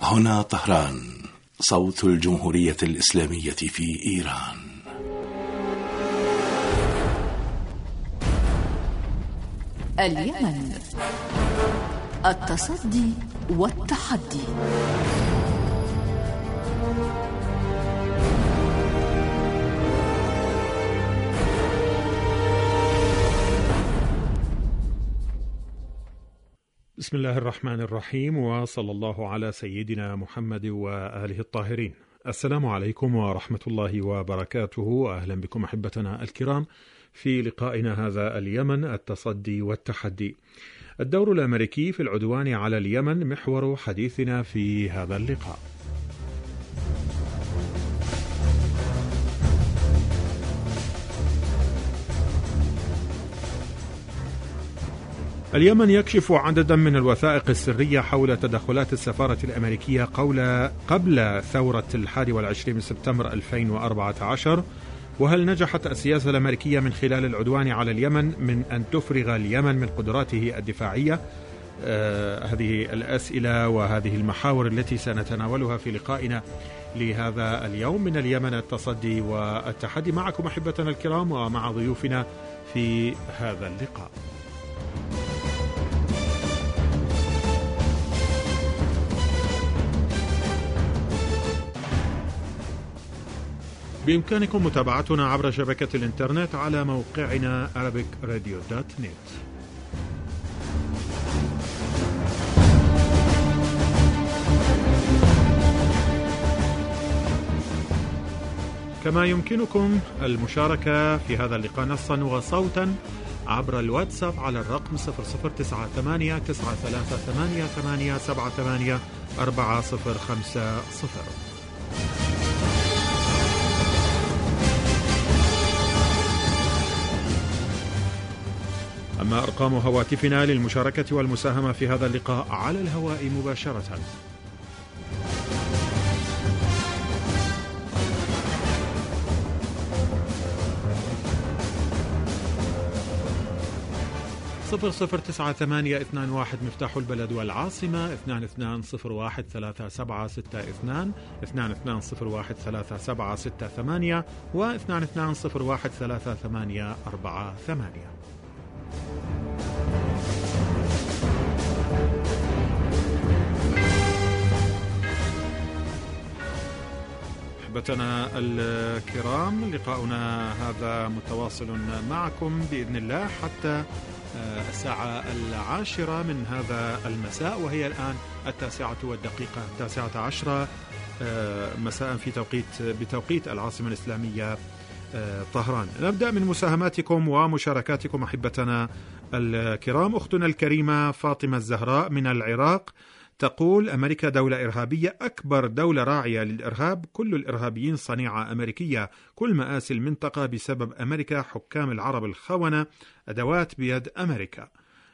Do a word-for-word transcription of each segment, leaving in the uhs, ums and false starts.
هنا طهران، صوت الجمهورية الإسلامية في إيران. اليمن، التصدي والتحدي. بسم الله الرحمن الرحيم، وصلى الله على سيدنا محمد وآله الطاهرين. السلام عليكم ورحمة الله وبركاته. أهلا بكم أحبتنا الكرام في لقائنا هذا اليمن، التصدي والتحدي. الدور الأمريكي في العدوان على اليمن محور حديثنا في هذا اللقاء. اليمن يكشف عددا من الوثائق السرية حول تدخلات السفارة الأمريكية قبل ثورة الحادي والعشرين من سبتمبر ألفين وأربعة عشر. وهل نجحت السياسة الأمريكية من خلال العدوان على اليمن من أن تفرغ اليمن من قدراته الدفاعية؟ آه هذه الأسئلة وهذه المحاور التي سنتناولها في لقائنا لهذا اليوم من اليمن، التصدي والتحدي، معكم أحبتنا الكرام ومع ضيوفنا في هذا اللقاء. بإمكانكم متابعتنا عبر شبكة الإنترنت على موقعنا arabic radio dot net. كما يمكنكم المشاركة في هذا اللقاء نصا وصوتا عبر الواتساب على الرقم صفر صفر تسعة ثمانية تسعة ثلاثة ثمانية ثمانية سبعة ثمانية أربعة صفر خمسة صفر. أما أرقام هواتفنا للمشاركة والمساهمة في هذا اللقاء على الهواء مباشرة: صفر صفر تسعة ثمانية اثنان واحد مفتاح البلد والعاصمة، اثنان اثنان صفر واحد ثلاثة سبعة ستة اثنان، اثنان اثنان صفر واحد ثلاثة سبعة ستة ثمانية، واثنان اثنان صفر واحد ثلاثة ثمانية أربعة ثمانية. أحبتنا الكرام، لقاؤنا هذا متواصل معكم بإذن الله حتى الساعة العاشرة من هذا المساء، وهي الآن التاسعة والدقيقة التاسعة عشرة مساء في توقيت بتوقيت العاصمة الإسلامية طهران. نبدأ من مساهماتكم ومشاركاتكم أحبتنا الكرام. أختنا الكريمة فاطمة الزهراء من العراق تقول: أمريكا دولة إرهابية، أكبر دولة راعية للإرهاب، كل الإرهابيين صنيعة أمريكية، كل مآسي المنطقة بسبب أمريكا، حكام العرب الخونة، أدوات بيد أمريكا.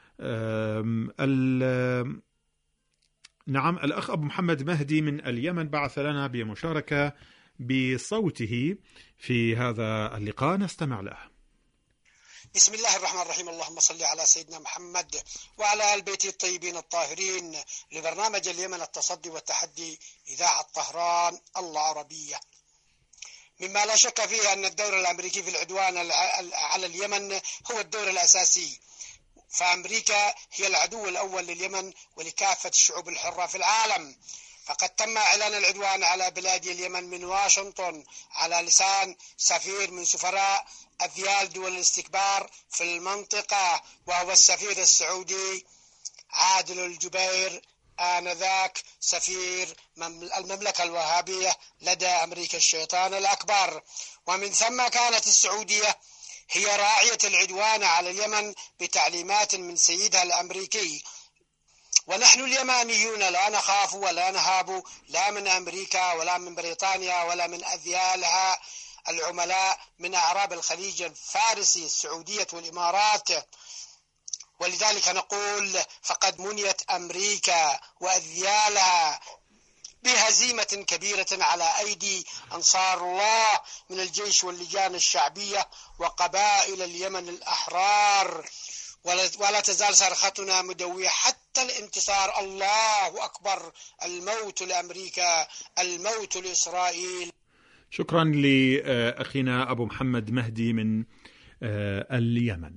نعم، الأخ أبو محمد مهدي من اليمن بعث لنا بمشاركة بصوته في هذا اللقاء، نستمع له. بسم الله الرحمن الرحيم، اللهم صل على سيدنا محمد وعلى آل بيته الطيبين الطاهرين. لبرنامج اليمن، التصدي والتحدي، إذاعة طهران العربية. مما لا شك فيه أن الدور الأمريكي في العدوان على اليمن هو الدور الأساسي، فأمريكا هي العدو الأول لليمن ولكافة الشعوب الحرة في العالم. فقد تم إعلان العدوان على بلاد اليمن من واشنطن على لسان سفير من سفراء أذيال دول الاستكبار في المنطقة، وهو السفير السعودي عادل الجبير، آنذاك سفير المملكة الوهابية لدى أمريكا الشيطان الأكبر. ومن ثم كانت السعودية هي راعية العدوان على اليمن بتعليمات من سيدها الأمريكي. ونحن اليمانيون لا نخاف ولا نهاب لا من أمريكا ولا من بريطانيا ولا من أذيالها العملاء من أعراب الخليج الفارسي، السعودية والإمارات. ولذلك نقول: فقد منيت أمريكا وأذيالها بهزيمة كبيرة على أيدي أنصار الله من الجيش واللجان الشعبية وقبائل اليمن الأحرار. ولا تزال صرختنا مدوية حتى الانتصار. الله أكبر، الموت لأمريكا، الموت لإسرائيل. شكرا لأخينا أبو محمد مهدي من اليمن.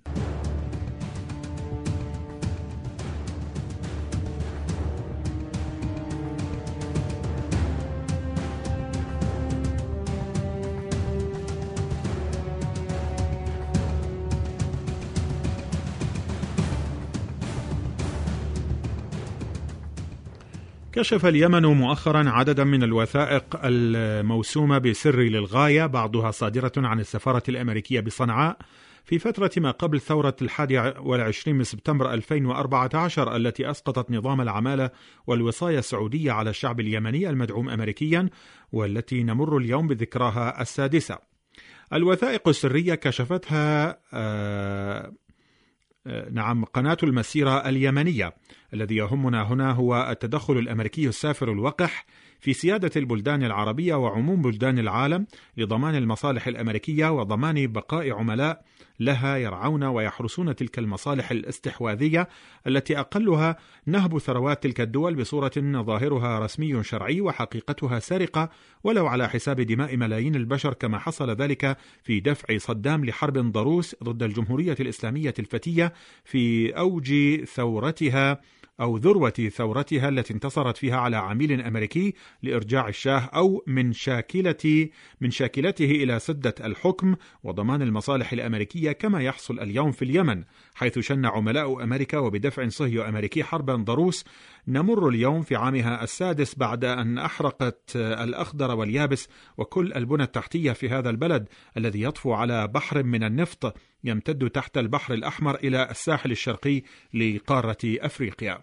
كشف اليمن مؤخرا عددا من الوثائق الموسومة بسر للغاية، بعضها صادرة عن السفارة الأمريكية بصنعاء في فترة ما قبل ثورة الحادي والعشرين من سبتمبر ألفين وأربعة عشر التي أسقطت نظام العمالة والوصاية السعودية على الشعب اليمني المدعوم أمريكيا، والتي نمر اليوم بذكراها السادسة. الوثائق السرية كشفتها آه نعم قناة المسيرة اليمنية. الذي يهمنا هنا هو التدخل الأمريكي السافر الوقح في سيادة البلدان العربية وعموم بلدان العالم لضمان المصالح الأمريكية وضمان بقاء عملاء لها يرعون ويحرسون تلك المصالح الاستحواذية التي أقلها نهب ثروات تلك الدول بصورة ظاهرها رسمي شرعي وحقيقتها سرقة ولو على حساب دماء ملايين البشر، كما حصل ذلك في دفع صدام لحرب ضروس ضد الجمهورية الإسلامية الفتية في أوج ثورتها أو ذروة ثورتها التي انتصرت فيها على عميل أمريكي لإرجاع الشاه أو من شاكلة من شاكلته إلى سدة الحكم وضمان المصالح الأمريكية، كما يحصل اليوم في اليمن حيث شن عملاء أمريكا وبدفع صهيو أمريكي حربا ضروس. نمر اليوم في عامها السادس بعد أن أحرقت الأخضر واليابس وكل البنى التحتية في هذا البلد الذي يطفو على بحر من النفط يمتد تحت البحر الأحمر إلى الساحل الشرقي لقارة أفريقيا.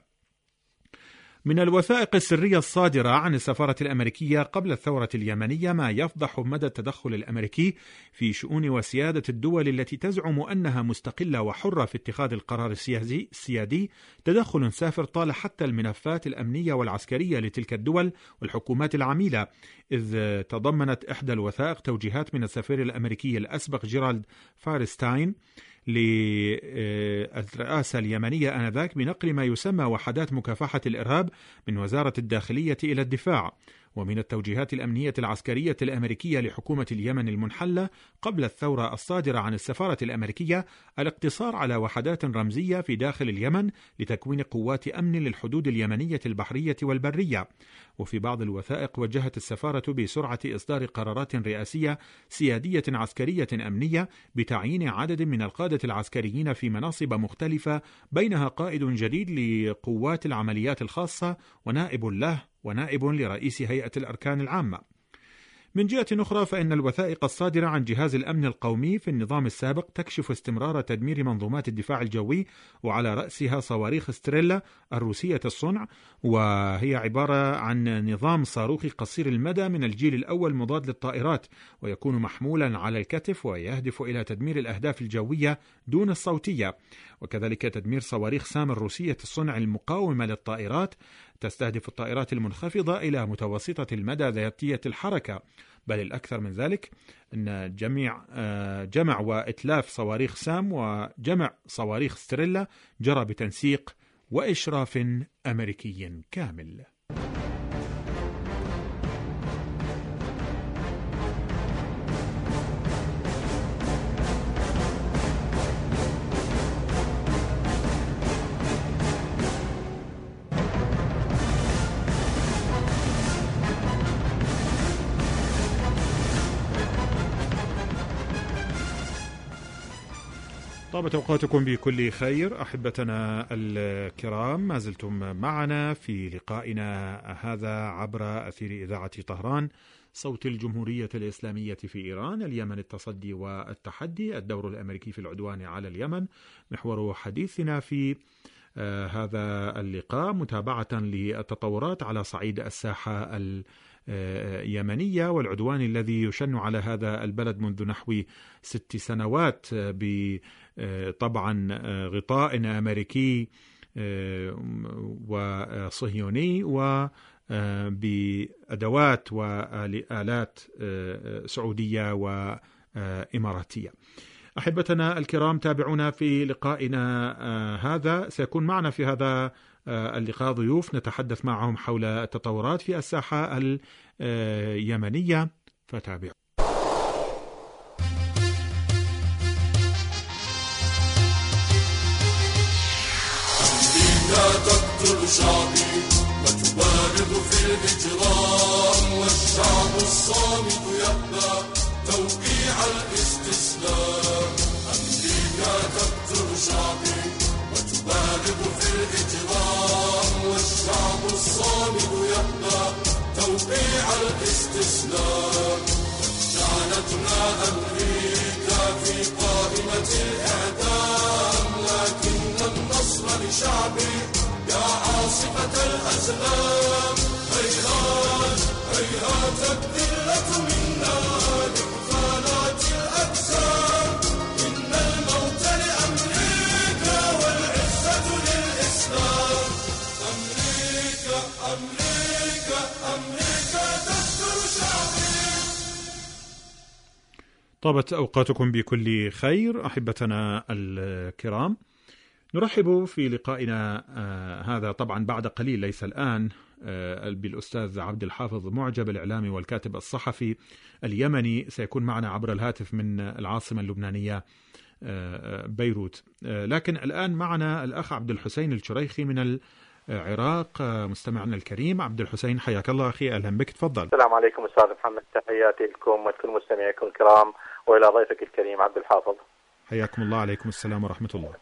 من الوثائق السرية الصادرة عن السفارة الأمريكية قبل الثورة اليمنية ما يفضح مدى التدخل الأمريكي في شؤون وسيادة الدول التي تزعم أنها مستقلة وحرة في اتخاذ القرار السيادي، تدخل سافر طال حتى الملفات الأمنية والعسكرية لتلك الدول والحكومات العميلة، إذ تضمنت إحدى الوثائق توجيهات من السفير الأمريكي الأسبق جيرالد فارستاين للرئاسة اليمنية آنذاك بنقل ما يسمى وحدات مكافحة الإرهاب من وزارة الداخلية إلى الدفاع. ومن التوجيهات الأمنية العسكرية الأمريكية لحكومة اليمن المنحلة قبل الثورة الصادرة عن السفارة الأمريكية الاقتصار على وحدات رمزية في داخل اليمن لتكوين قوات أمن للحدود اليمنية البحرية والبرية. وفي بعض الوثائق وجهت السفارة بسرعة إصدار قرارات رئاسية سيادية عسكرية أمنية بتعيين عدد من القادة العسكريين في مناصب مختلفة، بينها قائد جديد لقوات العمليات الخاصة ونائب له ونائب لرئيس هيئة الأركان العامة. من جهة أخرى فإن الوثائق الصادرة عن جهاز الأمن القومي في النظام السابق تكشف استمرار تدمير منظومات الدفاع الجوي وعلى رأسها صواريخ ستريلا الروسية الصنع، وهي عبارة عن نظام صاروخي قصير المدى من الجيل الأول مضاد للطائرات، ويكون محمولا على الكتف ويهدف إلى تدمير الأهداف الجوية دون الصوتية. وكذلك تدمير صواريخ سام الروسية الصنع المقاومة للطائرات تستهدف الطائرات المنخفضة إلى متوسطة المدى ذاتية الحركة، بل الأكثر من ذلك أن جميع جمع وإتلاف صواريخ سام وجمع صواريخ ستريلا جرى بتنسيق وإشراف أمريكي كامل. طابت أوقاتكم بكل خير أحبتنا الكرام، ما زلتم معنا في لقائنا هذا عبر أثير إذاعة طهران صوت الجمهورية الإسلامية في إيران، اليمن التصدي والتحدي، الدور الأمريكي في العدوان على اليمن. محور حديثنا في آه هذا اللقاء متابعة للتطورات على صعيد الساحة اليمنية والعدوان الذي يشن على هذا البلد منذ نحو ست سنوات بطبعا غطاء أمريكي وصهيوني وبأدوات وآلات سعودية وإماراتية. أحبتنا الكرام، تابعونا في لقائنا هذا. سيكون معنا في هذا اللقاء ضيوف نتحدث معهم حول التطورات في الساحة اليمنية، فتابعوا. لا تقتل شعبي وتبالغ في الإجرام، والشعب الصامت يأبى توقيع الاستسلام. أمريكا تقتل شعبي وتبالغ في الإجرام، والشعب الصامت يأبى توقيع الاستسلام. جعلتنا أمريكا في قائمة الإعدام، لكن النصر لشعبي يا عاصفة الأزلام. هيهات هيهات الذلة منا لقفالات الأجسام، إن الموت لأمريكا والعزة للإسلام. أمريكا أمريكا أمريكا تقتل شعبي. طابت أوقاتكم بكل خير أحبتنا الكرام. نرحب في لقائنا آه هذا طبعا بعد قليل ليس الآن آه بالأستاذ عبد الحافظ معجب، الإعلامي والكاتب الصحفي اليمني. سيكون معنا عبر الهاتف من العاصمة اللبنانية آه بيروت. آه لكن الآن معنا الأخ عبد الحسين الشريخي من العراق. آه مستمعنا الكريم عبد الحسين، حياك الله أخي، أهلا بك، تفضل. السلام عليكم أستاذ محمد، تحياتي لكم ولكل مستمعيكم الكرام وإلى ضيفك الكريم عبد الحافظ. حياكم الله. عليكم السلام ورحمة الله.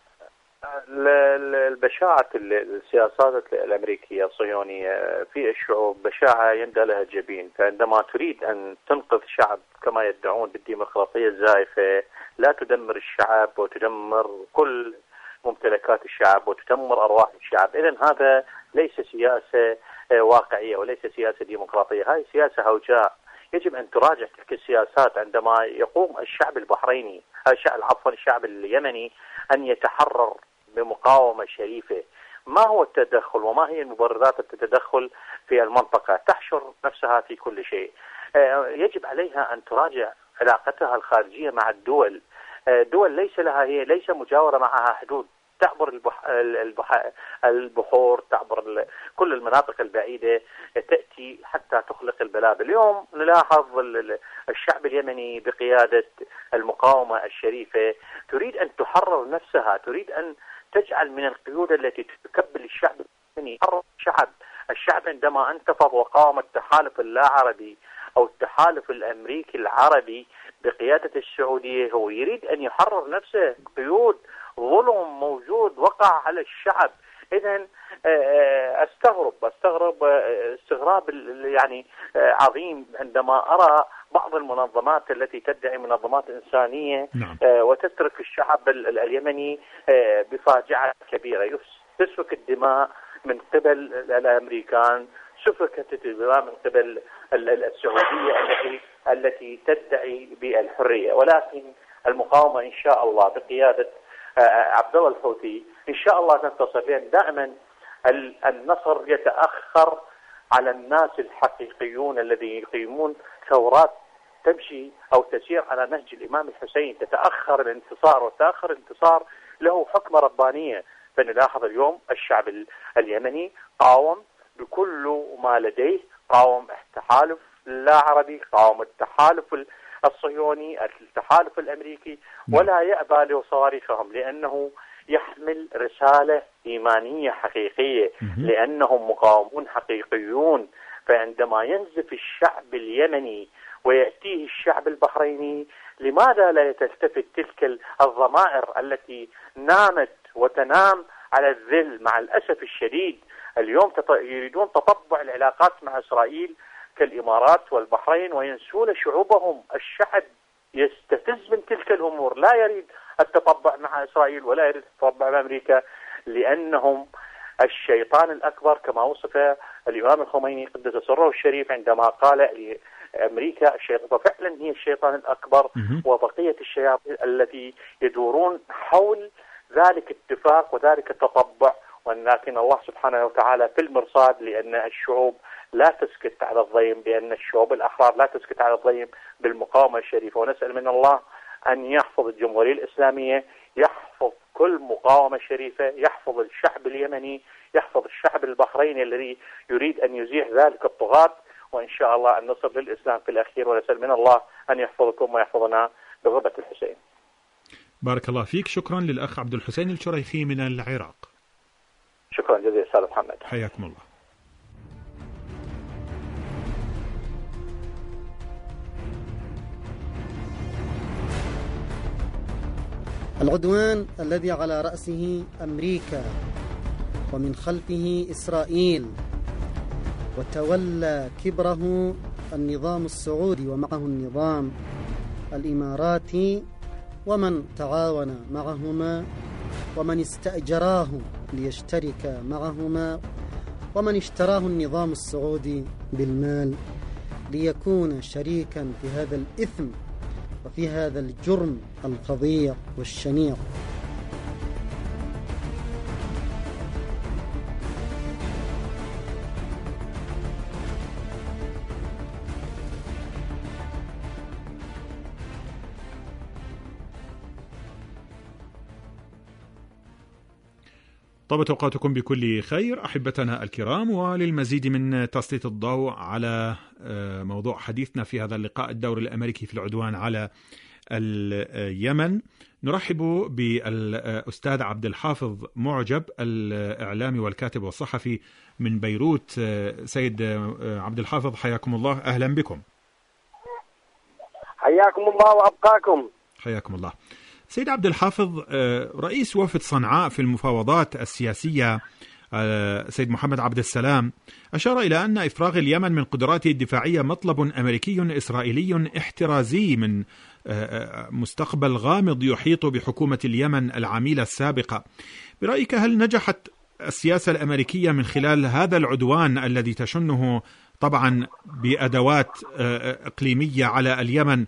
البشاعة السياسات الأمريكية الصهيونية في الشعوب بشاعة يندى لها الجبين، فعندما تريد أن تنقذ شعب كما يدعون بالديمقراطية الزائفة لا تدمر الشعب وتدمر كل ممتلكات الشعب وتدمر أرواح الشعب. إذن هذا ليس سياسة واقعية وليس سياسة ديمقراطية، هذه سياسة هوجاء. يجب أن تراجع تلك السياسات عندما يقوم الشعب البحريني الشعب عفوا الشعب اليمني أن يتحرر بمقاومة شريفة. ما هو التدخل وما هي المبررات التدخل في المنطقة؟ تحشر نفسها في كل شيء. يجب عليها أن تراجع علاقتها الخارجية مع الدول. دول ليس لها هي ليس مجاورة معها حدود، تعبر البح... البح... البحور، تعبر كل المناطق البعيدة، تأتي حتى تخلق البلاد. اليوم نلاحظ الشعب اليمني بقيادة المقاومة الشريفة تريد أن تحرر نفسها، تريد أن تجعل من القيود التي تكبل الشعب اليمني حرر الشعب. الشعب عندما انتفض وقاوم التحالف اللا عربي أو التحالف الأمريكي العربي بقيادة السعودية، هو يريد أن يحرر نفسه. قيود ظلم موجود وقع على الشعب. إذن استغرب استغرب استغراب يعني عظيم عندما أرى بعض المنظمات التي تدعي منظمات إنسانية نعم. وتترك الشعب اليمني بفاجعة كبيرة. تسفك الدماء من قبل الأمريكان، سفكت الدماء من قبل السعودية التي التي تدعي بالحرية. ولكن المقاومة إن شاء الله بقيادة عبد الله الحوثي إن شاء الله تنتصر، لأن دائما النصر يتأخر على الناس الحقيقيون الذين يقيمون ثورات تمشي أو تسير على نهج الإمام الحسين. تتأخر الانتصار، وتأخر الانتصار له حكمة ربانية. فنلاحظ اليوم الشعب اليمني قاوم بكل ما لديه، قاوم التحالف لا عربي، قاوم التحالف الصهيوني، التحالف الأمريكي، ولا يأبى لصواريخهم لأنه يحمل رسالة إيمانية حقيقية، لأنهم مقاومون حقيقيون. فعندما ينزف الشعب اليمني ويأتيه الشعب البحريني، لماذا لا تلتفت تلك الضمائر التي نامت وتنام على الذل؟ مع الأسف الشديد اليوم يريدون تطبع العلاقات مع إسرائيل كالإمارات والبحرين وينسون شعوبهم. الشعب يستفز من تلك الأمور، لا يريد التطبع مع إسرائيل ولا يريد التطبع مع أمريكا، لأنهم الشيطان الأكبر كما وصف الإمام الخميني قدس سره الشريف عندما قال أمريكا الشيطان، ففعلا هي الشيطان الأكبر وبقية الشياطين التي يدورون حول ذلك الاتفاق وذلك التطبع. ولكن الله سبحانه وتعالى في المرصاد، لأن الشعوب لا تسكت على الضيم، لأن الشعوب الأحرار لا تسكت على الضيم بالمقاومة الشريفة. ونسأل من الله أن يحفظ الجمهورية الإسلامية، يحفظ كل مقاومة شريفة، يحفظ الشعب اليمني، يحفظ الشعب البحريني الذي يريد أن يزيح ذلك الطغاة، وإن شاء الله النصر للإسلام في الأخير، ونسأل من الله أن يحفظكم ويحفظنا بغربة الحسين. بارك الله فيك. شكرا للأخ عبد الحسين الشريخي من العراق. شكرا جزيلا أستاذ محمد. حياكم الله. العدوان الذي على رأسه أمريكا ومن خلفه إسرائيل، وتولى كبره النظام السعودي ومعه النظام الإماراتي، ومن تعاون معهما، ومن استأجراه ليشترك معهما، ومن اشتراه النظام السعودي بالمال ليكون شريكا في هذا الإثم وفي هذا الجرم الفظيع والشنيع. طابت أوقاتكم بكل خير أحبتنا الكرام، وللمزيد من تسليط الضوء على موضوع حديثنا في هذا اللقاء، الدور الأمريكي في العدوان على اليمن، نرحب بالأستاذ عبد الحافظ معجب الإعلامي والكاتب والصحفي من بيروت. سيد عبد الحافظ حياكم الله، أهلا بكم. حياكم الله وأبقاكم. حياكم الله. سيد عبد الحافظ، رئيس وفد صنعاء في المفاوضات السياسية سيد محمد عبد السلام أشار إلى أن إفراغ اليمن من قدراته الدفاعية مطلب أمريكي إسرائيلي احترازي من مستقبل غامض يحيط بحكومة اليمن العميلة السابقة. برأيك هل نجحت السياسة الأمريكية من خلال هذا العدوان الذي تشنه طبعا بأدوات إقليمية على اليمن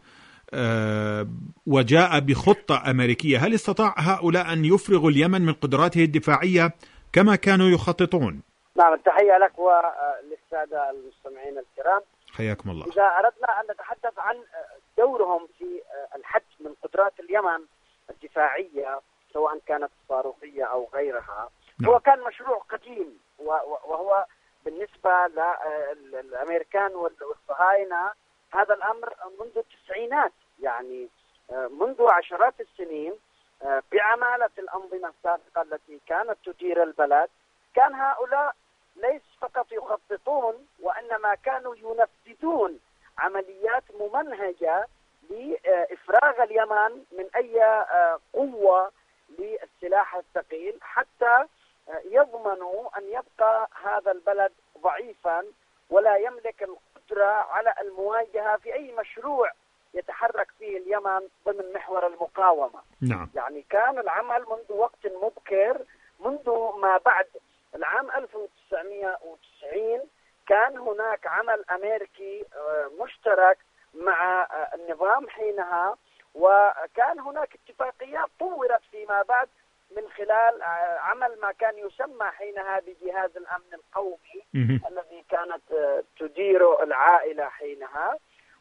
وجاء بخطة أمريكية، هل استطاع هؤلاء أن يفرغوا اليمن من قدراته الدفاعية كما كانوا يخططون؟ نعم، التحية لك وللسادة المستمعين الكرام. حياكم الله. إذا أردنا أن نتحدث عن دورهم في الحد من قدرات اليمن الدفاعية سواء كانت صاروخية أو غيرها، نعم. هو كان مشروع قديم، وهو بالنسبة للأمريكان والصهاينة هذا الأمر منذ التسعينات، يعني منذ عشرات السنين بعمالة الأنظمة السابقة التي كانت تدير البلد. كان هؤلاء ليس فقط يخططون وإنما كانوا ينفذون عمليات ممنهجة لإفراغ اليمن من أي قوة للسلاح الثقيل حتى يضمنوا أن يبقى هذا البلد ضعيفا ولا يملك القدرة على المواجهة في أي مشروع يتحرك فيه اليمن ضمن محور المقاومة. نعم. يعني كان العمل منذ وقت مبكر، منذ ما بعد العام ألف وتسعمئة وتسعين كان هناك عمل أمريكي مشترك مع النظام حينها، وكان هناك اتفاقيات طورت فيما بعد من خلال عمل ما كان يسمى حينها بجهاز الأمن القومي الذي كانت تديره العائلة حينها،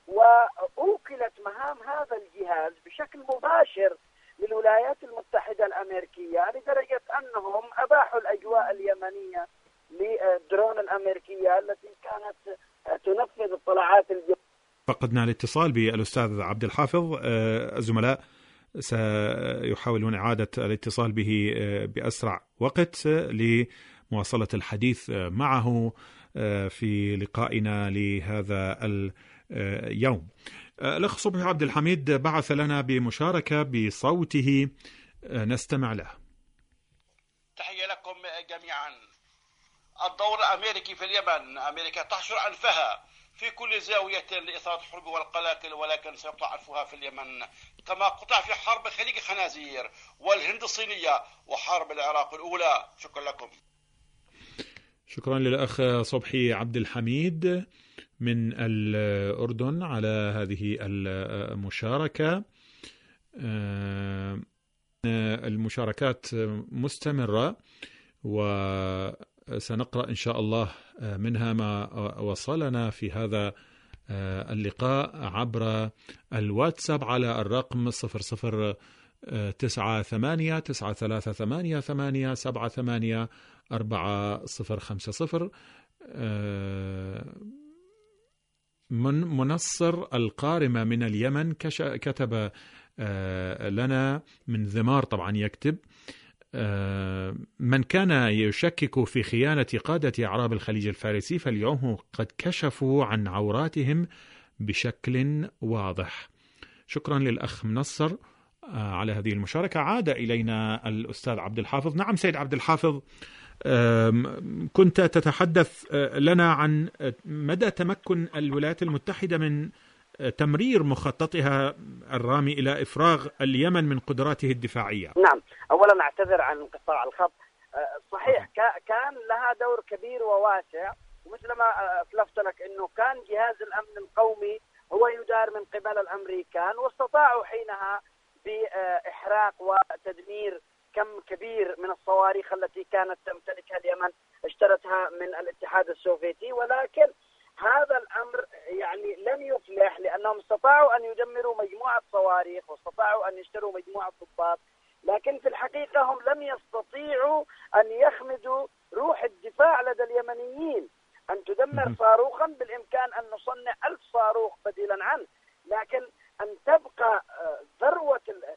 وأوكلت مهام هذا الجهاز بشكل مباشر للولايات المتحدة الأمريكية لدرجة أنهم أباحوا الأجواء اليمنية للدرون الأمريكية التي كانت تنفذ الطلعات الجوية. فقدنا الاتصال بالأستاذ عبد الحافظ، الزملاء سيحاولون إعادة الاتصال به بأسرع وقت لمواصلة الحديث معه في لقائنا لهذا اليوم. الأخ صبحي عبد الحميد بعث لنا بمشاركة بصوته، نستمع له. تحية لكم جميعا. الدور الأمريكي في اليمن، أمريكا تحشر أنفها في كل زاوية لإثارة الحرب والقلاقل، ولكن سيقطع أنفها في اليمن كما قطع في حرب خليج خنازير والهند الصينية وحرب العراق الأولى. شكرا لكم. شكرا للأخ صبحي عبد الحميد من الأردن على هذه المشاركة. المشاركات مستمرة وسنقرأ إن شاء الله منها ما وصلنا في هذا اللقاء عبر الواتساب على الرقم صفر صفر تسعة ثمانية تسعة ثلاثة ثمانية ثمانية سبعة ثمانية أربعة صفر خمسة صفر. من منصر القارمة من اليمن كتب لنا من ذمار، طبعا يكتب: من كان يشكك في خيانة قادة أعراب الخليج الفارسي فاليوم قد كشفوا عن عوراتهم بشكل واضح. شكرا للأخ منصر على هذه المشاركة. عاد إلينا الأستاذ عبد الحافظ. نعم سيد عبد الحافظ، كنت تتحدث لنا عن مدى تمكن الولايات المتحدة من تمرير مخططها الرامي إلى إفراغ اليمن من قدراته الدفاعية. نعم، أولا أعتذر عن انقطاع الخط. صحيح كان لها دور كبير وواسع، ومثل ما أسلفت لك أنه كان جهاز الأمن القومي هو يدار من قبل الأمريكان، واستطاعوا حينها بإحراق وتدمير كم كبير من الصواريخ التي كانت تمتلكها اليمن، اشترتها من الاتحاد السوفيتي. ولكن هذا الأمر يعني لم يفلح، لأنهم استطاعوا أن يدمروا مجموعة صواريخ واستطاعوا أن يشتروا مجموعة ضباط، لكن في الحقيقة هم لم يستطيعوا أن يخمدوا روح الدفاع لدى اليمنيين. أن تدمر صاروخا بالإمكان أن نصنع ألف صاروخ بديلا عنه، لكن أن تبقى ذروة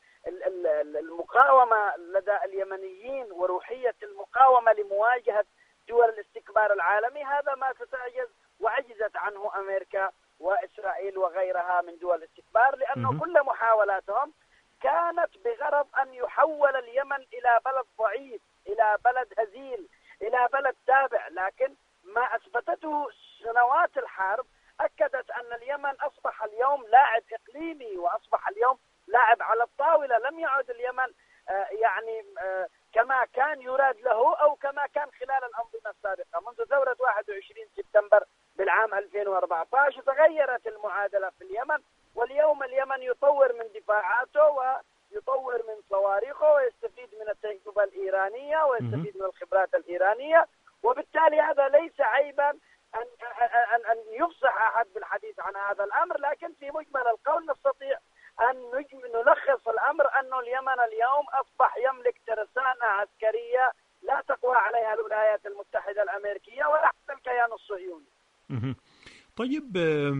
المقاومة لدى اليمنيين وروحية المقاومة لمواجهة دول الاستكبار العالمي، هذا ما ستعجز وعجزت عنه أمريكا وإسرائيل وغيرها من دول الاستكبار، لأنه كل محاولاتهم كانت بغرض أن يحول اليمن إلى بلد ضعيف، إلى بلد هزيل، إلى بلد تابع. لكن ما أثبتته سنوات الحرب أكدت أن اليمن أصبح اليوم لاعب إقليمي، وأصبح اليوم لاعب على الطاولة. لم يعد اليمن يعني كما كان يراد له أو كما كان خلال الأنظمة السابقة. منذ ثورة واحد وعشرين سبتمبر بالعام ألفين وأربعة عشر تغيرت المعادلة في اليمن، واليوم اليمن يطور من دفاعاته ويطور من صواريخه ويستفيد من التجربة الإيرانية ويستفيد من الخبرات الإيرانية، وبالتالي هذا ليس عيبا أن أن أن يفصح أحد بالحديث عن هذا الأمر. لكن في مجمل القول نستطيع أن نلخص الأمر أن اليمن اليوم أصبح يملك ترسانة عسكرية لا تقوى عليها الولايات المتحدة الأمريكية ولا حتى الكيان الصهيوني. طيب،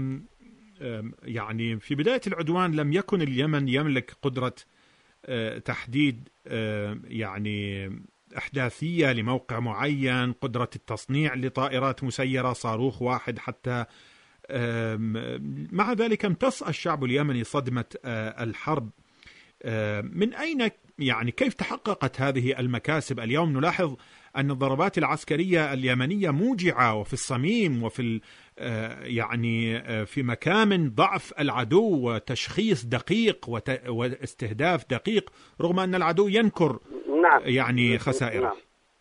يعني في بداية العدوان لم يكن اليمن يملك قدرة تحديد يعني أحداثية لموقع معين، قدرة التصنيع لطائرات مسيرة، صاروخ واحد حتى. مع ذلك امتص الشعب اليمني صدمة الحرب. من أين يعني كيف تحققت هذه المكاسب؟ اليوم نلاحظ أن الضربات العسكرية اليمنية موجعة وفي الصميم وفي يعني في مكامن ضعف العدو وتشخيص دقيق واستهداف دقيق، رغم أن العدو ينكر نعم. يعني خسائره. نعم.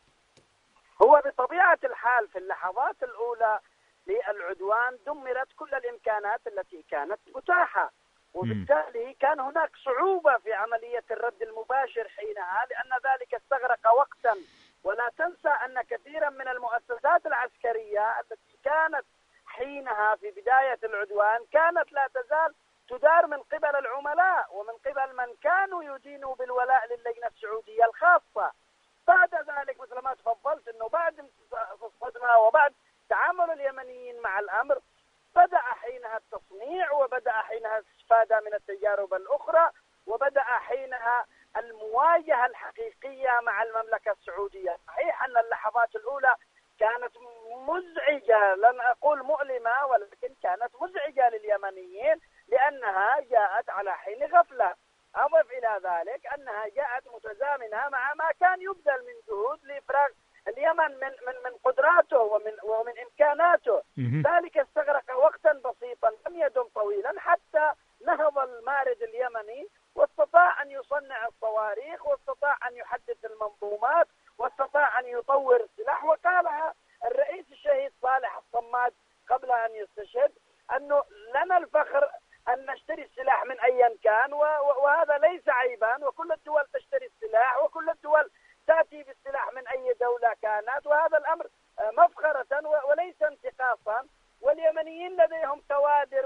هو بطبيعة الحال في اللحظات الأولى للعدوان دمرت كل الإمكانات التي كانت متاحة، وبالتالي كان هناك صعوبة في عملية الرد المباشر حينها، لأن ذلك استغرق وقتا. ولا تنسى أن كثيرا من المؤسسات العسكرية التي كانت حينها في بداية العدوان كانت لا تزال تدار من قبل العملاء ومن قبل من كانوا يدينوا بالولاء للجنة السعودية الخاصة. بعد ذلك مثل ما تفضلت أنه بعد الصدمة وبعد تعامل اليمنيين مع الأمر بدأ حينها التصنيع، وبدأ حينها الاستفادة من التجارب الأخرى، وبدأ حينها المواجهة الحقيقية مع المملكة السعودية. صحيح أن اللحظات الأولى كانت مزعجة، لن أقول مؤلمة، ولكن كانت مزعجة لليمنيين لأنها جاءت على حين غفلة. أضف إلى ذلك أنها جاءت متزامنة مع ما كان يبذل من جهود لإفراغ اليمن من من من قدراته ومن ومن إمكاناته. ذلك استغرق وقتا بسيطا لم يدم طويلا حتى نهض المارد اليمني واستطاع أن يصنع الصواريخ، واستطاع أن يحدث المنظومات، واستطاع أن يطور السلاح. وقالها الرئيس الشهيد صالح الصماد قبل أن يستشهد أنه لنا الفخر أن نشتري السلاح من أيا كان، وهذا ليس عيبا، وكل الدول تشتري السلاح وكل الدول تأتي بالسلاح من أي دولة كانت، وهذا الأمر مفخرة وليس انتقاصا. واليمنيين لديهم كوادر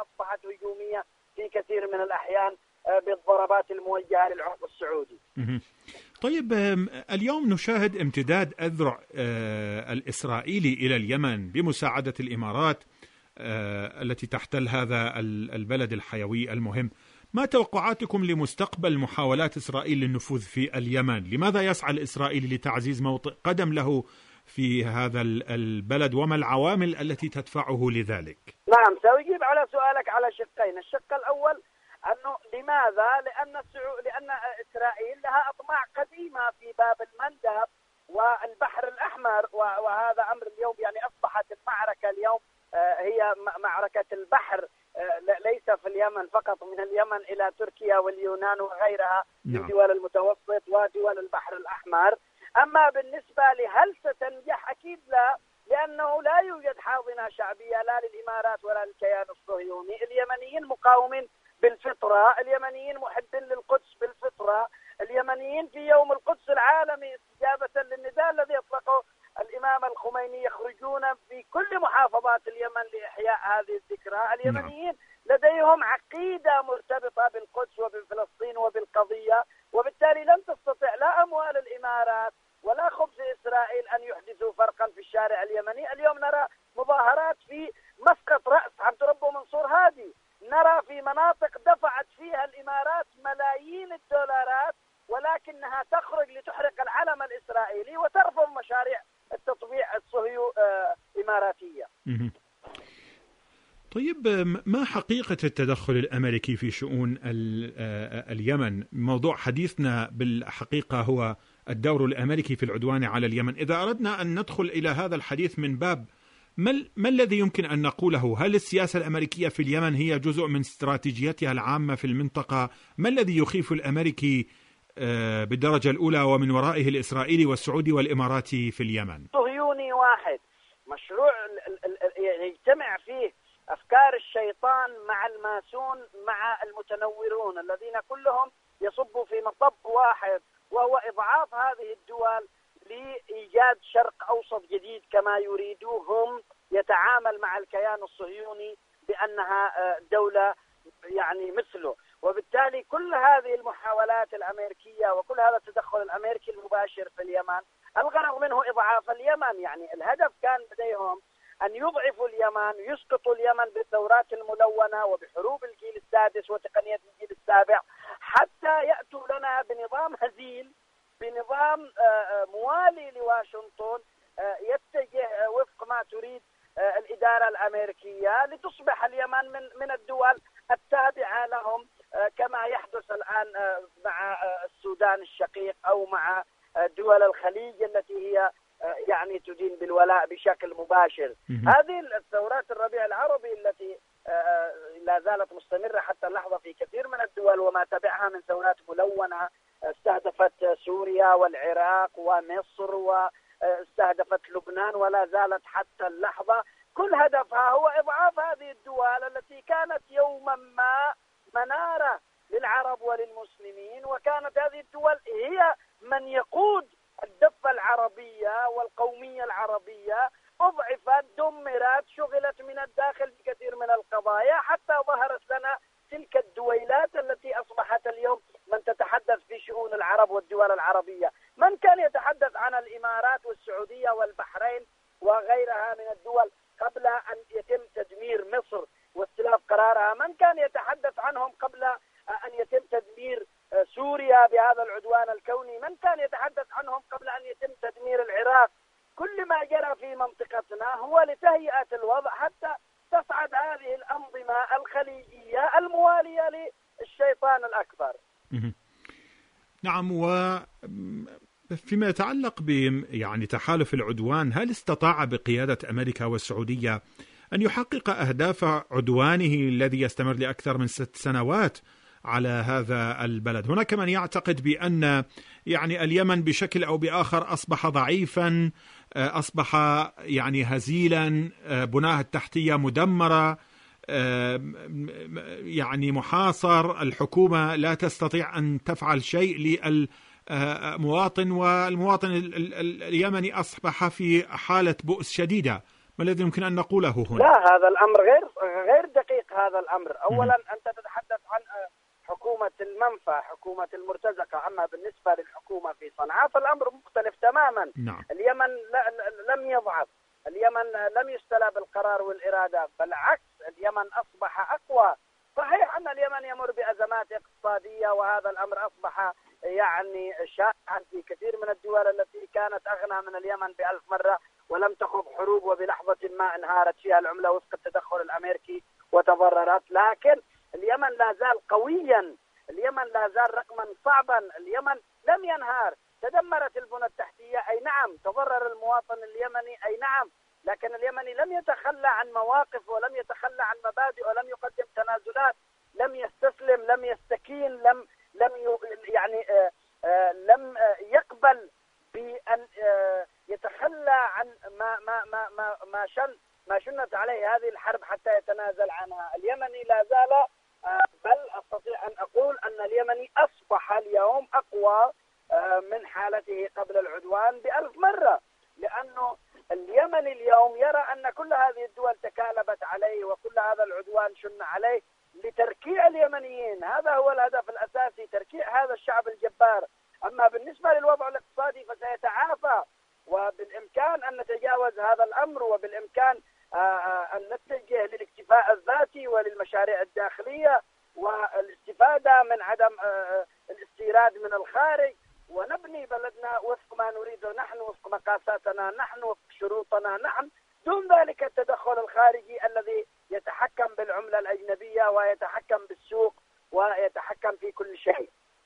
أصبحت هجومية في كثير من الأحيان بالضربات الموجهة للعنف السعودي. طيب اليوم نشاهد امتداد أذرع الإسرائيلي إلى اليمن بمساعدة الإمارات التي تحتل هذا البلد الحيوي المهم. ما توقعاتكم لمستقبل محاولات إسرائيل للنفوذ في اليمن؟ لماذا يسعى الإسرائيلي لتعزيز موطئ قدم له في هذا البلد، وما العوامل التي تدفعه لذلك؟ نعم، سأجيب على سؤالك على شقين. الشق الأول أنه لماذا؟ لأن السعو... لأن إسرائيل لها أطماع قديمة في باب المندب والبحر الأحمر، وهذا أمر اليوم يعني أصبحت المعركة اليوم هي معركة البحر، ليس في اليمن فقط، من اليمن إلى تركيا واليونان وغيرها من دول المتوسط ودول البحر الأحمر. أما بالنسبة لهل ستنجح، أكيد لا، لأنه لا يوجد حاضنة شعبية لا للإمارات ولا للكيان الصهيوني. اليمنيين مقاومين بالفطرة، اليمنيين محبين للقدس بالفطرة، اليمنيين في يوم القدس العالمي استجابة للنداء الذي أطلقه الإمام الخميني يخرجون في كل محافظات اليمن لإحياء هذه الذكرى. اليمنيين لديهم عقيدة مرتبطة بالقدس وبفلسطين وبالقضية، وبالتالي لن تستطيع لا أموال الإمارات ولا خبز إسرائيل أن يحدثوا فرقا في الشارع اليمني. اليوم نرى مظاهرات في مسقط رأس عبد ربه منصور هادي، نرى في مناطق دفعت فيها الإمارات ملايين الدولارات ولكنها تخرج لتحرق العلم الإسرائيلي وترفض مشاريع التطبيع الصهيو إماراتية. طيب ما حقيقة التدخل الأمريكي في شؤون اليمن؟ موضوع حديثنا بالحقيقة هو الدور الأمريكي في العدوان على اليمن. إذا أردنا أن ندخل إلى هذا الحديث من باب ما, ما الذي يمكن أن نقوله؟ هل السياسة الأمريكية في اليمن هي جزء من استراتيجيتها العامة في المنطقة؟ ما الذي يخيف الأمريكي بالدرجة الأولى ومن ورائه الإسرائيلي والسعودي والإماراتي في اليمن؟ صهيوني واحد، مشروع يجتمع فيه أفكار الشيطان مع الماسون مع المتنورون الذين كلهم يصبوا في مصب واحد، وهو إضعاف هذه الدول لإيجاد شرق أوسط جديد كما يريدوهم، يتعامل مع الكيان الصهيوني بأنها دولة يعني مثله. وبالتالي كل هذه المحاولات الأمريكية وكل هذا التدخل الأمريكي المباشر في اليمن الغرض منه إضعاف اليمن. يعني الهدف كان لديهم أن يضعفوا اليمن، يسقطوا اليمن بالثورات الملونة وبحروب الجيل السادس وتقنية الجيل السابع، حتى يأتوا لنا بنظام هزيل، بنظام موالي لواشنطن يتجه وفق ما تريد الإدارة الأمريكية، لتصبح اليمن من من الدول التابعة لهم كما يحدث الآن مع السودان الشقيق أو مع دول الخليج التي هي يعني تدين بالولاء بشكل مباشر. هذه الثورات الربيع العربي التي لا زالت مستمرة حتى اللحظة في كثير من الدول وما تبعها من ثورات ملونة استهدفت سوريا والعراق ومصر واستهدفت لبنان ولا زالت حتى اللحظة، كل هدفها هو إضعاف هذه الدول التي كانت يوما ما منارة للعرب وللمسلمين، وكانت هذه الدول هي من يقود الدفة العربية والقومية العربية. أضعفت، دمرت، شغلت من الداخل بكثير من القضايا حتى ظهرت لنا تلك الدويلات التي أصبحت اليوم من تتحدث في شؤون العرب والدول العربية. من كان يتحدث عن الإمارات والسعودية والبحرين وغيرها من الدول قبل أن يتم تدمير مصر واستلاف قرارها؟ من كان يتحدث عنهم قبل أن يتم تدمير سوريا بهذا العدوان الكوني؟ من كان يتحدث عنهم قبل أن يتم تدمير العراق؟ كل ما جرى في منطقتنا هو لتهيئة الوضع حتى تصعد هذه الأنظمة الخليجية الموالية للشيطان الأكبر. نعم. وفيما يتعلق ب يعني تحالف العدوان، هل استطاع بقيادة أمريكا والسعودية أن يحقق أهداف عدوانه الذي يستمر لأكثر من ست سنوات على هذا البلد؟ هناك من يعتقد بأن يعني اليمن بشكل أو بآخر أصبح ضعيفا، أصبح يعني هزيلا، بناه التحتية مدمرة، يعني محاصر، الحكومة لا تستطيع أن تفعل شيء للمواطن، والمواطن اليمني أصبح في حالة بؤس شديدة. ما الذي يمكن أن نقوله هنا؟ لا، هذا الأمر غير غير دقيق. هذا الأمر أولا أنت تتحدث عن حكومة المنفى، حكومة المرتزقة. أما بالنسبة للحكومة في صنعاء فالأمر مختلف تماما. نعم. اليمن لم يضعف، اليمن لم يستلب القرار والإرادة، بالعكس اليمن أصبح أقوى. صحيح أن اليمن يمر بأزمات اقتصادية، وهذا الأمر أصبح يعني شائعا في كثير من الدول التي كانت أغنى من اليمن بألف مرة ولم تخض حروب، وبلحظة ما انهارت فيها العملة وفق التدخل الأمريكي وتضررت. لكن اليمن لا زال قويا، اليمن لا زال رقما صعبا، اليمن لم ينهار. تدمرت البنى التحتية أي نعم، تضرر المواطن اليمني أي نعم، لكن اليمني لم يتخلى عن مواقف ولم يتخلى عن مبادئ ولم يقدم تنازلات، لم يستسلم، لم يستكين، لم لم يعني آآ آآ لم يقبل بأن يتخلى عن ما ما ما ما ما شن ما شنت عليه هذه الحرب حتى يتنازل عنها. اليمني لا زال، بل أستطيع أن أقول أن اليمني أصبح اليوم أقوى من حالته قبل العدوان بألف مرة، لأنه اليمني اليوم يرى أن كل هذه الدول تكالبت عليه وكل هذا العدوان شن عليه لتركيع اليمنيين. هذا هو الهدف الأساسي، تركيع هذا الشعب الجبار. أما بالنسبة للوضع الاقتصادي فسيتعافى، وبالإمكان أن نتجاوز هذا الأمر، وبالإمكان أن نتجه للاكتفاء الذاتي وللمشاريع الداخلية والاستفادة من عدم الاستيراد من الخارج، ونبني بلدنا وفق ما نريده نحن، وفق مقاساتنا نحن، وفق شروطنا نحن، دون ذلك التدخل الخارجي الذي يتحكم بالعملة الأجنبية ويتحكم بالسوق ويتحكم في كل شيء.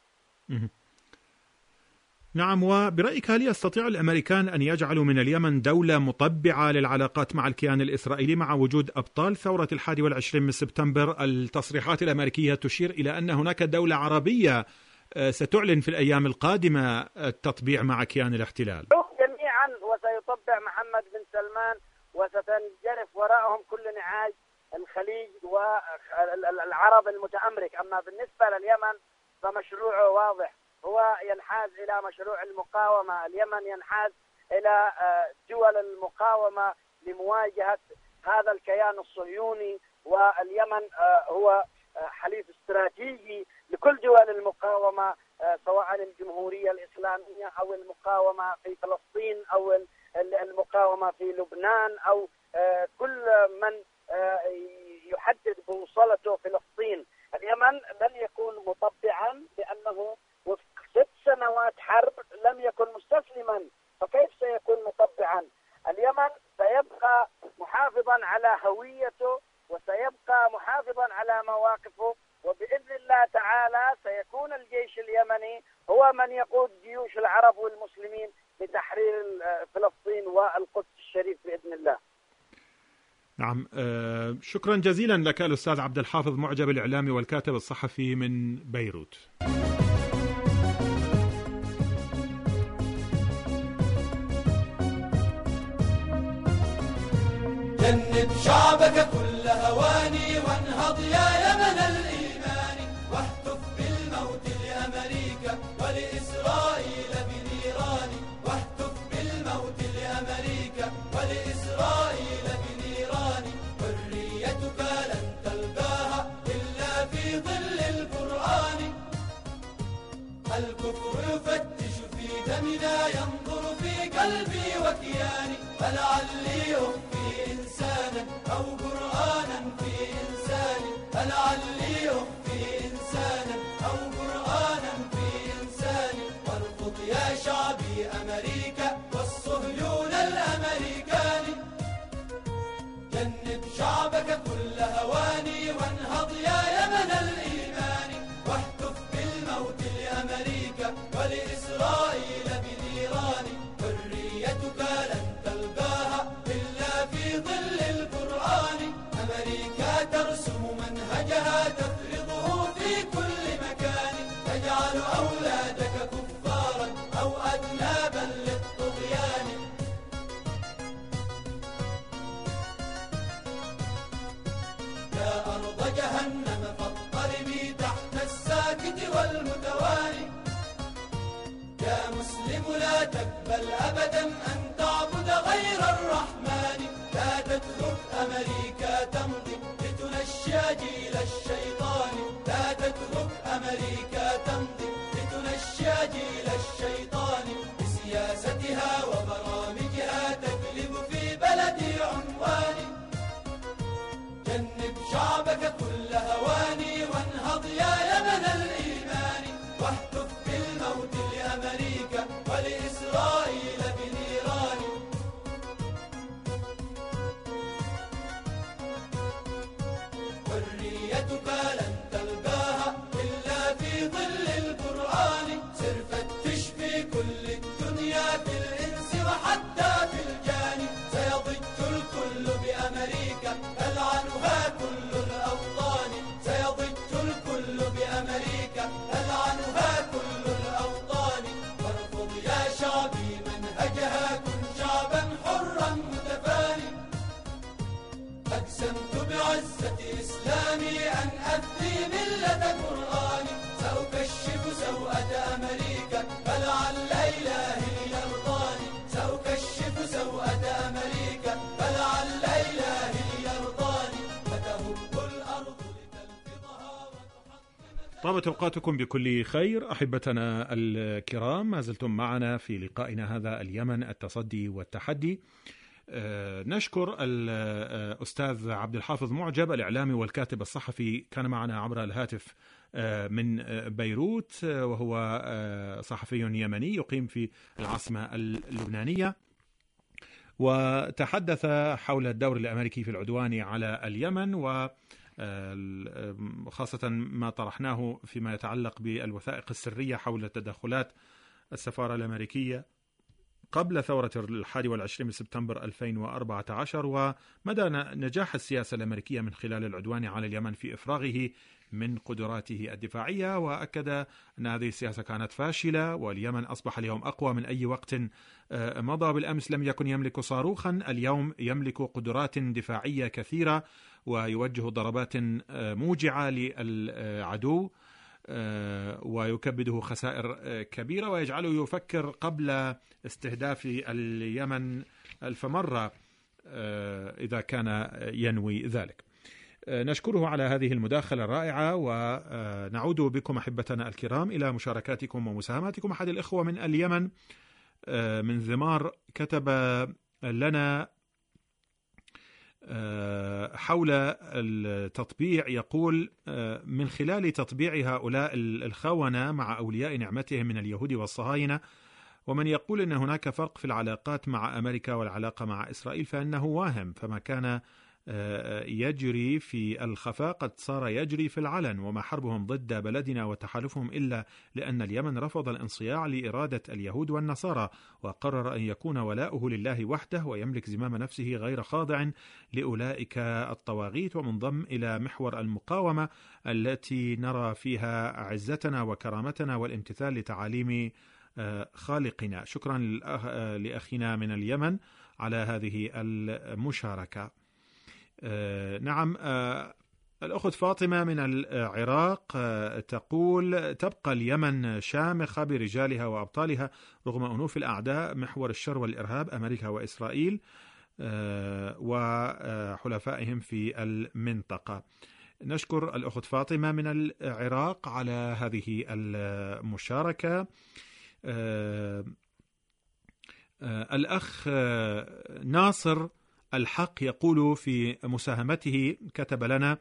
نعم. وبرأيك هل يستطيع الأمريكان أن يجعلوا من اليمن دولة مطبعة للعلاقات مع الكيان الإسرائيلي مع وجود أبطال ثورة الحادي والعشرين من سبتمبر؟ التصريحات الأمريكية تشير إلى أن هناك دولة عربية ستعلن في الأيام القادمة التطبيع مع كيان الاحتلال. جميعا وسيطبع محمد بن سلمان وستنجرف وراءهم كل نعاج الخليج والعرب المتأمرك. أما بالنسبة لليمن فمشروعه واضح، هو ينحاز إلى مشروع المقاومة. اليمن ينحاز إلى دول المقاومة لمواجهة هذا الكيان الصهيوني، واليمن هو حليف استراتيجي لكل دول المقاومة، سواء الجمهورية الإسلامية أو المقاومة في فلسطين أو المقاومة في لبنان أو كل من يحدد بوصلته فلسطين. اليمن لن يكون مطبعا، لأنه وفق ست سنوات حرب لم يكن مستسلما، فكيف سيكون مطبعا؟ اليمن سيبقى محافظا على هويته وسيبقى محافظا على مواقفه، وبإذن الله تعالى سيكون الجيش اليمني هو من يقود جيوش العرب والمسلمين لتحرير فلسطين والقدس الشريف بإذن الله. نعم. آه شكرا جزيلا لك الأستاذ عبد الحافظ معجب الإعلامي والكاتب الصحفي من بيروت. جند شعبك كل هواني وانهض يا يمن الإيمان، واهتف بالموت لأمريكا ولإسرائيل بنيران، واهتف بالموت لأمريكا ولإسرائيل بنيران. حريتك لن تلقاها إلا في ظل القرآن. الكفر يفتش في دمنا، ينظر في قلبي وكياني، فلعلي أخفي إنسانا أو قرآنا في إنساني، فلعلي أخفي إنسانا أو قرآنا في إنساني. وارفض يا شعبي أمريكا والصهيون الأمريكان. جند شعبك كل هواني وانهض يا يمن الإيمان، واهتف بالموت لأمريكا ولإسرائيل بنيران. حريتك لن تلقاها إلا في ظل القرآن. أمريكا ترسم منهجها تفرضه في كل مكان، تجعل أولادك كفارا أو أذنابا للطغيان. يا أرض جهنم فاضطربي تحت الساكت والمتوالي. يا مسلم لا تقبل أبدا أن تعبد غير الرحمن، لا الشيطان لا تترك أمريكا تمضي لتنشي جيل الشيطان بسياستها وبرامجها تقلب في بلدي عنواني. جنب شعبك كل هواني وانهض يا يمن الإيمان واهتف بالموت لأمريكا ولإسرائيل بنيران. حريتك لن تلقاها إلا في ظل القرآن. سر فتش في كل الدنيا في الإنس وحتى في الجان. سيضج الكل بأمريكا تلعنها كل الأوطان. سيضج الكل بأمريكا تلعنها كل الأوطان. فارفض يا شعبي منهجها كن شعبا حرا متفاني. أقسمت بعزة إسلامي أن أفدي ملة قرآني. سأكشف سوءة أمريكا فلعل إلهي يرضاني. سأكشف سوءة أمريكا فلعل إلهي يرضاني. فتهب الأرض لتلفظها وتحطم. طابت أوقاتكم بكل خير أحبتنا الكرام، ما زلتم معنا في لقائنا هذا اليمن التصدي والتحدي. أه نشكر الأستاذ عبد الحافظ معجب الإعلامي والكاتب الصحفي، كان معنا عبر الهاتف أه من بيروت، وهو أه صحفي يمني يقيم في العاصمة اللبنانية، وتحدث حول الدور الأمريكي في العدوان على اليمن، و خاصة ما طرحناه فيما يتعلق بالوثائق السرية حول التدخلات السفارة الأمريكية قبل ثورة الحادي والعشرين من سبتمبر ألفين وأربعة عشر، ومدى نجاح السياسة الأمريكية من خلال العدوان على اليمن في إفراغه من قدراته الدفاعية. وأكد أن هذه السياسة كانت فاشلة، واليمن أصبح اليوم أقوى من أي وقت مضى. بالأمس لم يكن يملك صاروخا، اليوم يملك قدرات دفاعية كثيرة ويوجه ضربات موجعة للعدو ويكبده خسائر كبيرة ويجعله يفكر قبل استهداف اليمن ألف مرة إذا كان ينوي ذلك. نشكره على هذه المداخلة الرائعة، ونعود بكم أحبتنا الكرام إلى مشاركاتكم ومساهماتكم. أحد الإخوة من اليمن من ذمار كتب لنا حول التطبيع، يقول: من خلال تطبيع هؤلاء الخونة مع أولياء نعمتهم من اليهود والصهاينة، ومن يقول أن هناك فرق في العلاقات مع أمريكا والعلاقة مع إسرائيل فإنه واهم، فما كان يجري في الخفاء قد صار يجري في العلن، وما حربهم ضد بلدنا وتحالفهم إلا لأن اليمن رفض الانصياع لإرادة اليهود والنصارى، وقرر أن يكون ولاؤه لله وحده ويملك زمام نفسه غير خاضع لأولئك الطواغيت، ومنضم إلى محور المقاومة التي نرى فيها عزتنا وكرامتنا والامتثال لتعاليم خالقنا. شكرا لأخينا من اليمن على هذه المشاركة. آه نعم. آه الأخت فاطمة من العراق آه تقول: تبقى اليمن شامخة برجالها وأبطالها رغم أنوف الأعداء محور الشر والإرهاب أمريكا وإسرائيل آه وحلفائهم في المنطقة. نشكر الأخت فاطمة من العراق على هذه المشاركة. آه آه الأخ ناصر الحق يقول في مساهمته، كتب لنا: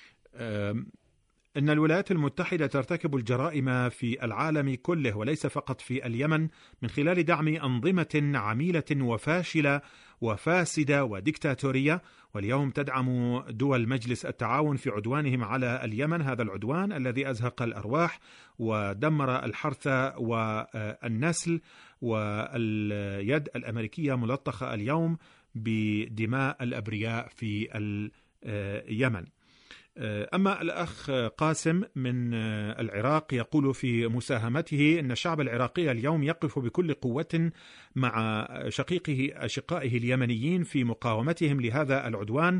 إن الولايات المتحدة ترتكب الجرائم في العالم كله وليس فقط في اليمن من خلال دعم أنظمة عميلة وفاشلة وفاسدة وديكتاتورية، واليوم تدعم دول مجلس التعاون في عدوانهم على اليمن، هذا العدوان الذي أزهق الأرواح ودمر الحرث والنسل، واليد الأمريكية ملطخة اليوم بدماء الأبرياء في اليمن. أما الأخ قاسم من العراق يقول في مساهمته أن الشعب العراقي اليوم يقف بكل قوة مع شقيقه أشقائه اليمنيين في مقاومتهم لهذا العدوان،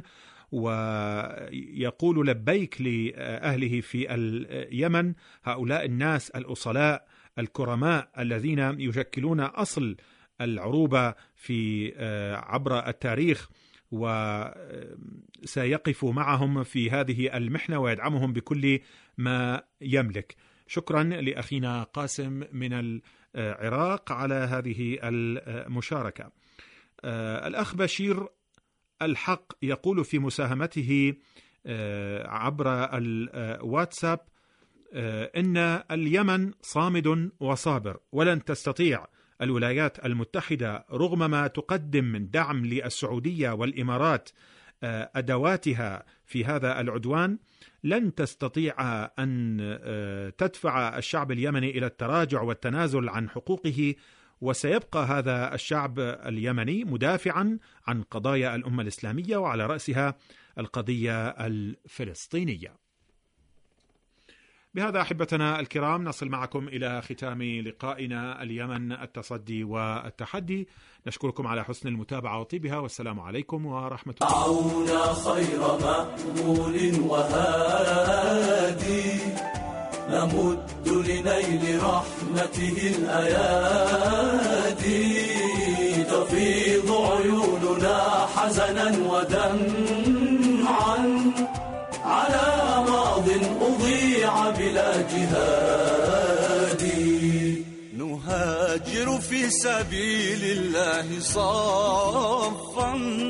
ويقول لبيك لأهله في اليمن، هؤلاء الناس الأصلاء الكرماء الذين يشكلون أصل العروبة في عبر التاريخ وسيقف معهم في هذه المحنة ويدعمهم بكل ما يملك. شكرا لأخينا قاسم من العراق على هذه المشاركة. الأخ بشير الحق يقول في مساهمته عبر الواتساب إن اليمن صامد وصابر، ولن تستطيع الولايات المتحدة رغم ما تقدم من دعم للسعودية والإمارات أدواتها في هذا العدوان، لن تستطيع أن تدفع الشعب اليمني إلى التراجع والتنازل عن حقوقه، وسيبقى هذا الشعب اليمني مدافعا عن قضايا الأمة الإسلامية وعلى رأسها القضية الفلسطينية. بهذا أحبتنا الكرام نصل معكم إلى ختام لقائنا اليمن التصدي والتحدي. نشكركم على حسن المتابعة وطيبها، والسلام عليكم ورحمة الله. دعونا خير مأمول وهادي نمد لنيل رحمته الأيادي، تفيض عيوننا حزنا ودمعا على ماض أضيع بلا جهاد. نهاجر في سبيل الله صافا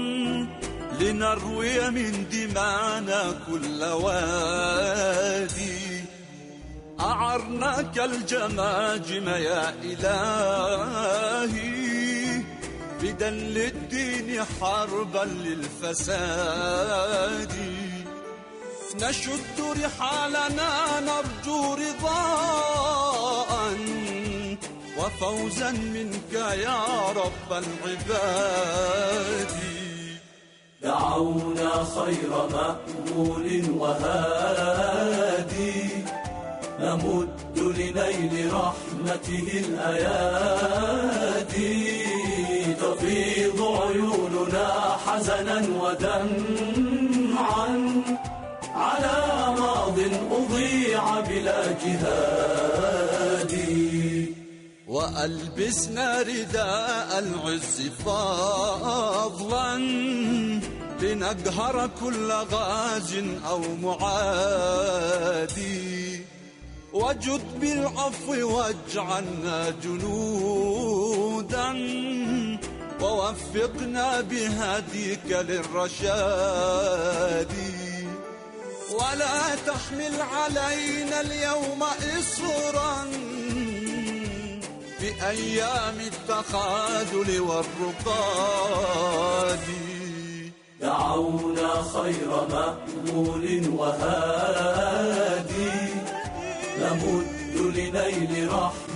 لنروي من دمانا كل وادي. أعرناك الجماجم يا إلهي بدا للدين حربا للفساد. نشد رحالنا نرجو رضاء وفوزا منك يا رب العباد. دعونا خير مأمول وهادي نمد لنيل رحمته الأيادي، تفيض عيوننا حزنا ودمعا على ماض أضيع بلا جهاد. وألبسنا رداء العز فضلا لنقهر كل غاز أو معادي. وجد بالعفو واجعلنا جنودا ووفقنا بهديك للرشاد. ولا تحمل علينا اليوم إصرا بأيام التخاذل والرقاد. دعونا خير مأمول وهادي نمد لنيل رحمة